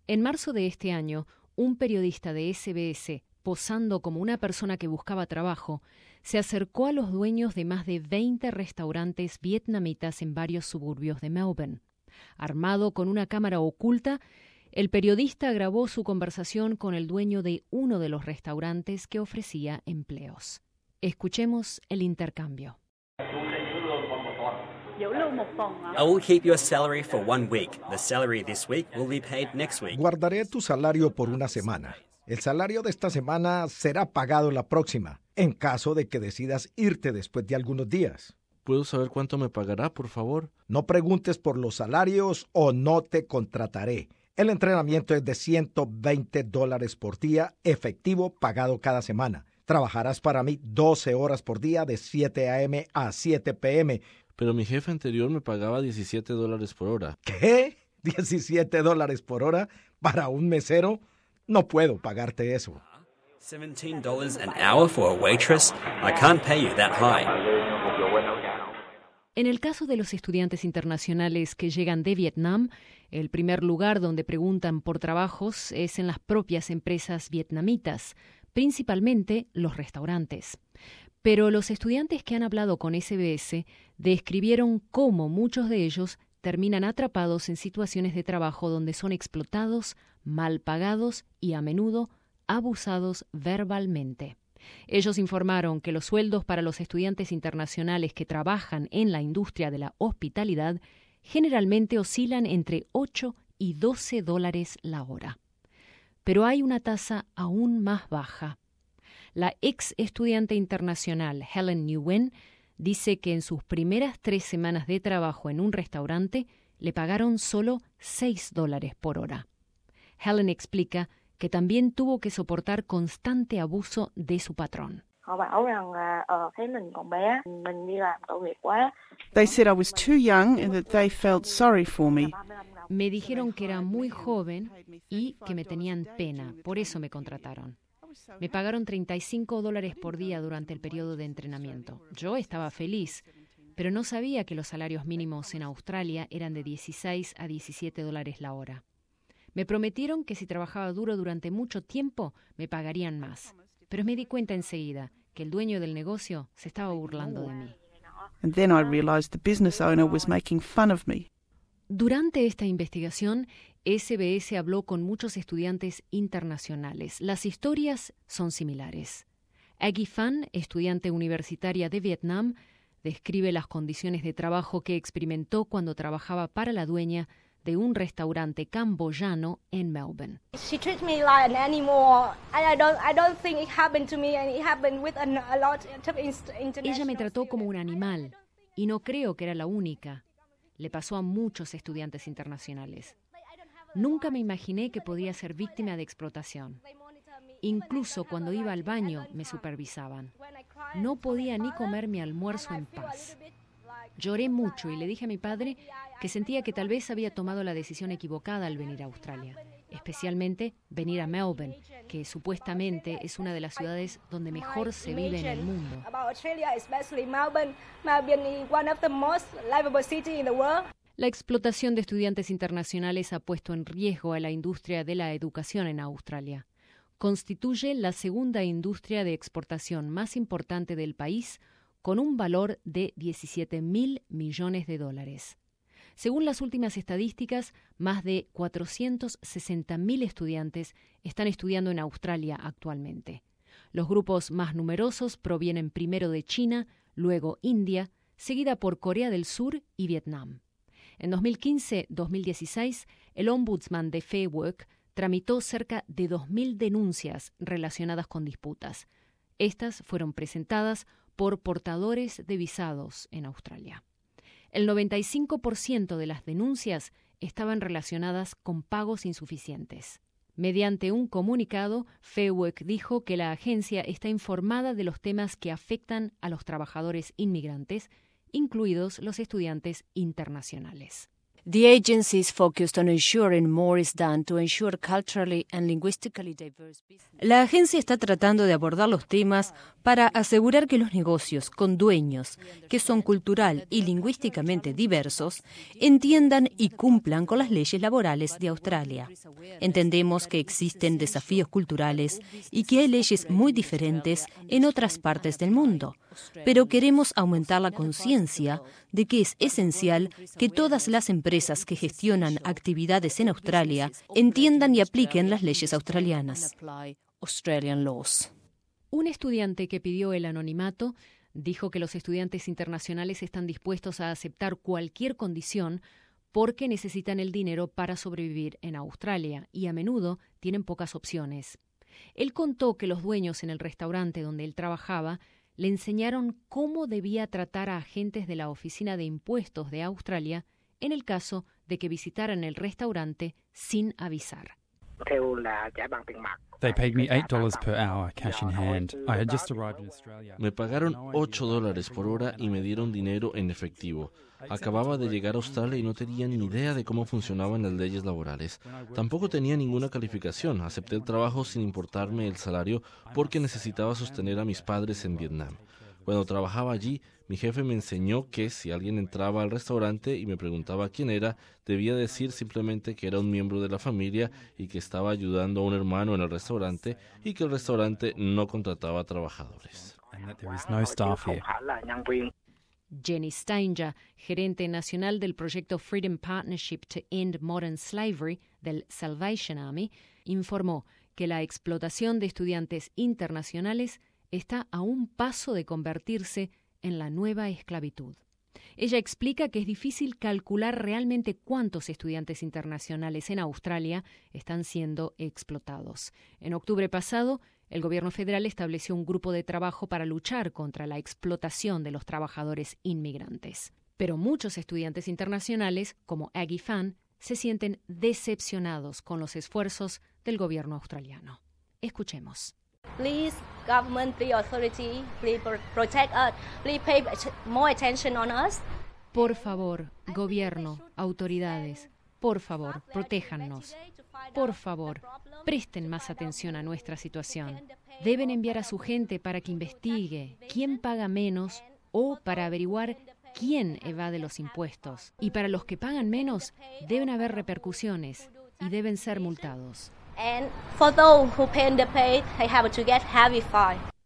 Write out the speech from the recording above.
En marzo de este año, un periodista de SBS, posando como una persona que buscaba trabajo, se acercó a los dueños de más de 20 restaurantes vietnamitas en varios suburbios de Melbourne. Armado con una cámara oculta, el periodista grabó su conversación con el dueño de uno de los restaurantes que ofrecía empleos. Escuchemos el intercambio. I will keep your salary for 1 week. The salary this week will be paid next week. Guardaré tu salario por una semana. El salario de esta semana será pagado la próxima, en caso de que decidas irte después de algunos días. ¿Puedo saber cuánto me pagará, por favor? No preguntes por los salarios o no te contrataré. El entrenamiento es de $120 por día, efectivo, pagado cada semana. Trabajarás para mí 12 horas por día de 7 a.m. a 7 p.m., Pero mi jefe anterior me pagaba $17 por hora. ¿Qué? ¿$17 por hora para un mesero? No puedo pagarte eso. $17 an hour for a waitress? I can't pay you that high. En el caso de los estudiantes internacionales que llegan de Vietnam, el primer lugar donde preguntan por trabajos es en las propias empresas vietnamitas, principalmente los restaurantes. Pero los estudiantes que han hablado con SBS describieron cómo muchos de ellos terminan atrapados en situaciones de trabajo donde son explotados, mal pagados y a menudo abusados verbalmente. Ellos informaron que los sueldos para los estudiantes internacionales que trabajan en la industria de la hospitalidad generalmente oscilan entre $8 y $12 la hora. Pero hay una tasa aún más baja. La ex estudiante internacional Helen Nguyen dice que en sus primeras 3 semanas de trabajo en un restaurante le pagaron solo $6 por hora. Helen explica que también tuvo que soportar constante abuso de su patrón. They said I was too young and that they felt sorry for me. Me dijeron que era muy joven y que me tenían pena, por eso me contrataron. Me pagaron $35 por día durante el periodo de entrenamiento. Yo estaba feliz, pero no sabía que los salarios mínimos en Australia eran de $16 a $17 la hora. Me prometieron que si trabajaba duro durante mucho tiempo, me pagarían más. Pero me di cuenta enseguida que el dueño del negocio se estaba burlando de mí. And then I realized the business owner was making fun of me. Durante esta investigación, SBS habló con muchos estudiantes internacionales. Las historias son similares. Aggie Phan, estudiante universitaria de Vietnam, describe las condiciones de trabajo que experimentó cuando trabajaba para la dueña de un restaurante camboyano en Melbourne. She treats me like an animal. I don't think it happened to me, and it happened with a lot of international. Ella me trató como un animal y no creo que era la única. Le pasó a muchos estudiantes internacionales. Nunca me imaginé que podía ser víctima de explotación. Incluso cuando iba al baño me supervisaban. No podía ni comer mi almuerzo en paz. Lloré mucho y le dije a mi padre que sentía que tal vez había tomado la decisión equivocada al venir a Australia, especialmente venir a Melbourne, que supuestamente es una de las ciudades donde mejor se vive en el mundo. La explotación de estudiantes internacionales ha puesto en riesgo a la industria de la educación en Australia. Constituye la segunda industria de exportación más importante del país, con un valor de $17.000 millones. Según las últimas estadísticas, más de 460.000 estudiantes están estudiando en Australia actualmente. Los grupos más numerosos provienen primero de China, luego India, seguida por Corea del Sur y Vietnam. En 2015-2016, el ombudsman de Fair Work tramitó cerca de 2.000 denuncias relacionadas con disputas. Estas fueron presentadas por portadores de visados en Australia. El 95% de las denuncias estaban relacionadas con pagos insuficientes. Mediante un comunicado, Fair Work dijo que la agencia está informada de los temas que afectan a los trabajadores inmigrantes, incluidos los estudiantes internacionales. The agency is focused on ensuring more is done to ensure culturally and linguistically diverse business. La agencia está tratando de abordar los temas para asegurar que los negocios con dueños que son cultural y lingüísticamente diversos entiendan y cumplan con las leyes laborales de Australia. Entendemos que existen desafíos culturales y que hay leyes muy diferentes en otras partes del mundo, pero queremos aumentar la conciencia de que es esencial que todas las empresas que gestionan actividades en Australia entiendan y apliquen las leyes australianas. Un estudiante que pidió el anonimato dijo que los estudiantes internacionales están dispuestos a aceptar cualquier condición porque necesitan el dinero para sobrevivir en Australia y a menudo tienen pocas opciones. Él contó que los dueños en el restaurante donde él trabajaba le enseñaron cómo debía tratar a agentes de la Oficina de Impuestos de Australia en el caso de que visitaran el restaurante sin avisar. They paid me $8 per hour, cash in hand. I had just arrived in Australia. Me pagaron $8 por hora y me dieron dinero en efectivo. Acababa de llegar a Australia y no tenía ni idea de cómo funcionaban las leyes laborales. Tampoco tenía ninguna calificación. Acepté el trabajo sin importarme el salario porque necesitaba sostener a mis padres en Vietnam. Cuando trabajaba allí, mi jefe me enseñó que si alguien entraba al restaurante y me preguntaba quién era, debía decir simplemente que era un miembro de la familia y que estaba ayudando a un hermano en el restaurante y que el restaurante no contrataba trabajadores. And that there is no staff here. Jenny Steinger, gerente nacional del proyecto Freedom Partnership to End Modern Slavery del Salvation Army, informó que la explotación de estudiantes internacionales está a un paso de convertirse en la nueva esclavitud. Ella explica que es difícil calcular realmente cuántos estudiantes internacionales en Australia están siendo explotados. En octubre pasado, el gobierno federal estableció un grupo de trabajo para luchar contra la explotación de los trabajadores inmigrantes. Pero muchos estudiantes internacionales, como Aggie Fan, se sienten decepcionados con los esfuerzos del gobierno australiano. Escuchemos. Please, government, please, authority, please protect us, please pay more attention on us. Por favor, gobierno, autoridades, por favor, protéjannos. Por favor, presten más atención a nuestra situación. Deben enviar a su gente para que investigue quién paga menos o para averiguar quién evade los impuestos. Y para los que pagan menos, deben haber repercusiones y deben ser multados. And for those who pay the pay, they have to get heavy fine.